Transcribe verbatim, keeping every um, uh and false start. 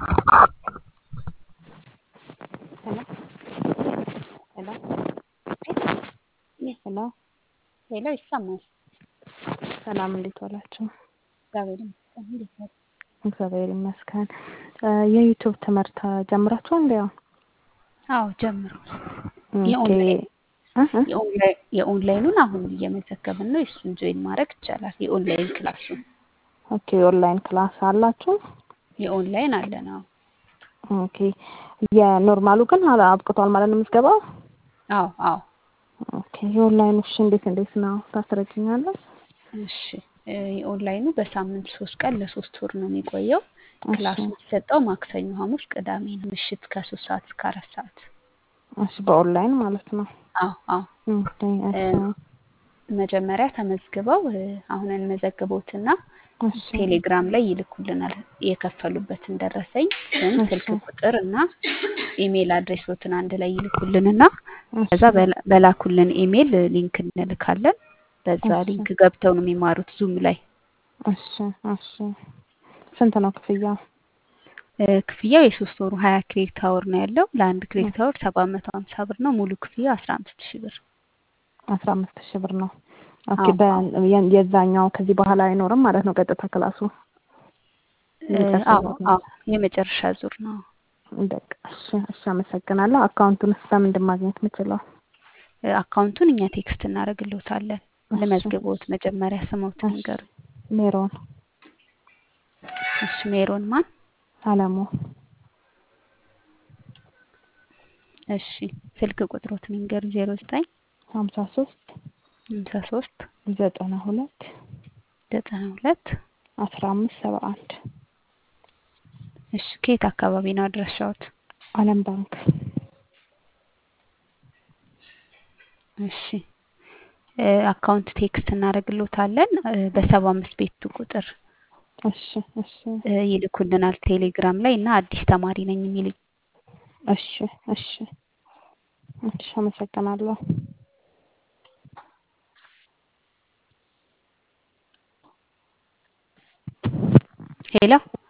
ሄሎ ሄሎ ሄሎ ሄሎ ይሰማል። ሰላም እንዴት ዋላችሁ? እግዚአብሔር ይመስገን። እንዴት ነው? እግዚአብሔር ይመስገን። የዩቲዩብ ትምህርት ጀምራችሁ እንዴ? አዎ ጀምሯል። ኦኬ የኦንላይን እህ የኦንላይን የኦንላይኑን አሁን እየመዘገብን ነው። እሱን ጆይን ማድረግ ይቻላል። የኦንላይን ክላሱን ኦኬ ኦንላይን ክላስ አላችሁ? የኦንላይን አለ ነው። ኦኬ የኖርማሉ ግን አላ አብቅቷል ማለት ነው ምዝገባው? አዎ አዎ። ኦኬ የኦንላይኑ እሺ እንዴት እንዴት ነው ታስረጅኛለሽ? እሺ የኦንላይኑ በሳምንት ሶስት ቀን ለሶስት ወር ነው የሚቆየው። እሺ ክላሱ የሚሰጠው ማክሰኞ፣ ሐሙስ፣ ቅዳሜ ነው ምሽት ከሶስት ሰዓት እስከ አራት ሰዓት። እሺ በኦንላይን ማለት ነው። አዎ አዎ። ኦኬ እሺ መጀመሪያ ተመዝግበው አሁን እንመዘግቦትና እሺ ቴሌግራም ላይ ይልኩልናል የከፈሉበትን ደረሰኝ ስም፣ ስልክ ቁጥር እና ኢሜል አድሬሶትን አንድ ላይ ይልኩልንና ከዛ በላ- በላኩልን ኢሜል ሊንክ እንልካለን። በዛ እሺ ሊንክ ገብተው ነው የሚማሩት ዙም ላይ። እሺ እሺ ስንት ነው ክፍያው? እ፣ ክፍያው የሶስት ወሩ ሀያ ክሬዲት አወር ነው ያለው። ለአንድ ክሬዲት አወር ሰባት መቶ ሀምሳ ብር ነው። ሙሉ ክፍያ አስራ አምስት ሺህ ብር። አስራ አምስት ሺህ ብር ነው። ኦኬ አዎ በ አዎ የ- የዛኛው ከዚህ በኋላ አይኖርም ማለት ነው ቀጥታ ክላሱ እ፣ የመጨረሻ አዎ ዙር ነው። አዎ የመጨረሻ ዙር ነው። በቃ እሺ እሺ አመሰግናለሁ። አካውንቱን በምን ማግኘት የምችለው? እ፣ አካውንቱን እኛ ቴክስት እናደርግልዎታለን። እሺ ለመዝግቦት መጀመሪያ ስሞትን እሺ ይንገሩኝ። ሜሮን እሺ ሜሮን ማን? አለሙ እሺ ስልክ ቁጥሮትን ይንገሩኝ። ዜሮ ዘጠኝ ሀምሳ ሶስት ሃምሳ ሶስት ዘጠና ሁለት ዘጠና ሁለት አስራ አምስት ሰባ አንድ እሺ ከየት አካባቢ ነው አድራሻዎት? አለም ባንክ። እሺ እ፣ አካውንት ቴክስት እናደርግልዎታለን እ፣ በሰባ አምስት ቤቱ ቁጥር እሺ እሺ እ፣ ይልኩልናል ቴሌግራም ላይ እና አዲስ ተማሪ ነኝ የሚል እሺ እሺ እሺ አመሰግናለሁ። ሄሎ